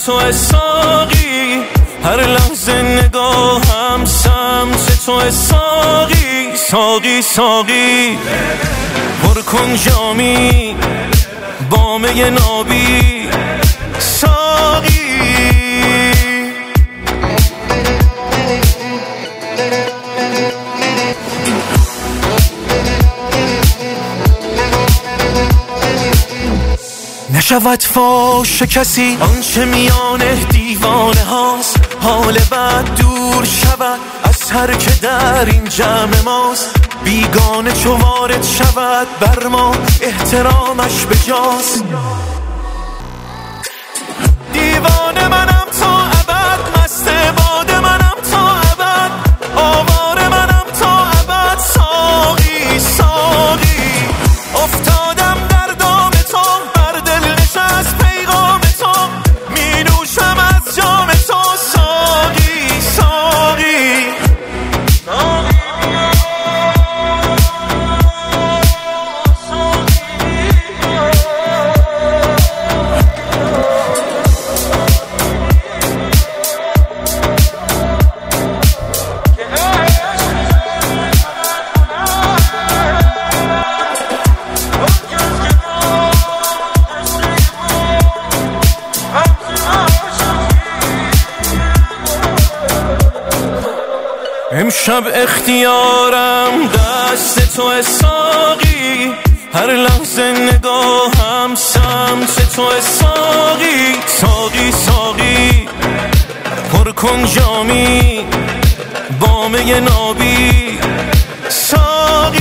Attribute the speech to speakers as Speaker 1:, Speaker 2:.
Speaker 1: تو ساقی، هر لحظه نگاهم سمت تو ساقی. ساقی ساقی پر کن جامی با می نابی. ساقی نشود فاش کسی آنچه میان دیوانه هاست. حال بد دور شود از هر که در این جمع ماست. بیگانه چو وارد شود بر ما احترامش بجاست. دیوانه منم تا ابد، مست باده منم تا ابد، آواره منم تا ابد. ساقی ساقی افتادم در دام تو، بر دل نشست پیغام تو، می نوشم از جام تو. ساقی ساقی امشب اختیارم دست تو ساقی، هر لحظه نگاهم سمت تو ساقی. ساقی ساقی پر کن جامی با می نابی. ساقی